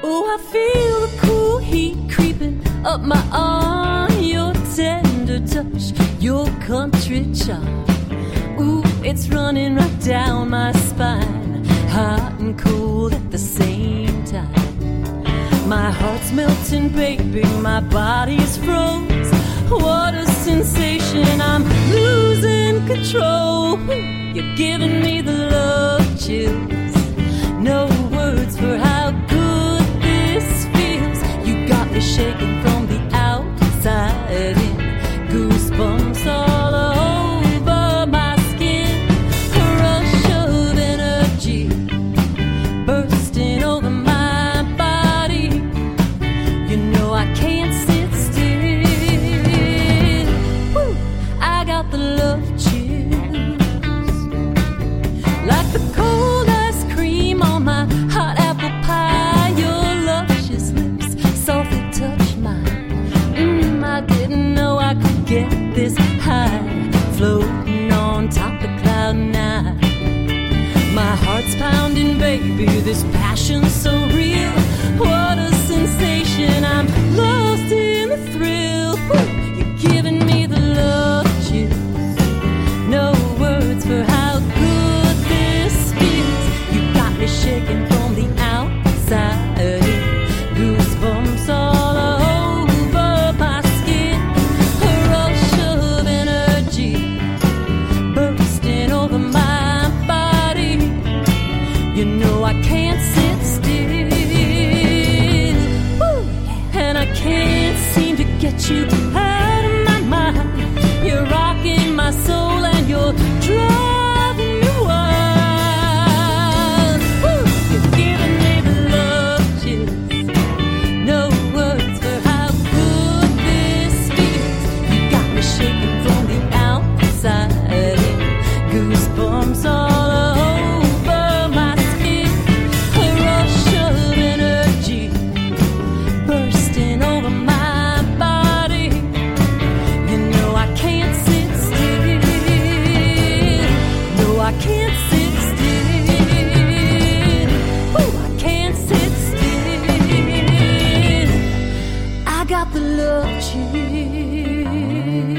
Oh, I feel the cool heat creeping up my arm, your tender touch, your country charm. Ooh, it's running right down my spine, hot and cold at the same time. My heart's melting, baby, my body's froze. What a sensation, I'm losing control. You're giving me the love chills. No words for how good this feels. You got me shaking from the outside in. Goosebumps all over my skin. A rush of energy bursting over my body. You know I can't sit still. Woo! I got the love chills, like the cold ice cream on my hot apple pie. Your luscious lips softly touch mine. I didn't know I could get this high, floating on top of cloud nine. My heart's pounding, baby, this passion's so real. What a sensation, I'm lost in the thrill. Woo! You're giving me the love chills. No words for how good this feels. You got me shaking from the outside in. Goosebumps all over my skin. A rush of energy bursting over my body. You know I can't sit still. Woo! And I can't seem to get you out of my mind. You're rocking my soul and you're driving me wild. Woo! You're giving me the love chills. No words for how good this feels. You got me shaking from the outside in. Goosebumps all over my skin. A rush of energy bursting over my body. You know I can't sit still. No, I can't sit still. Oh, I can't sit still. I got the love chills.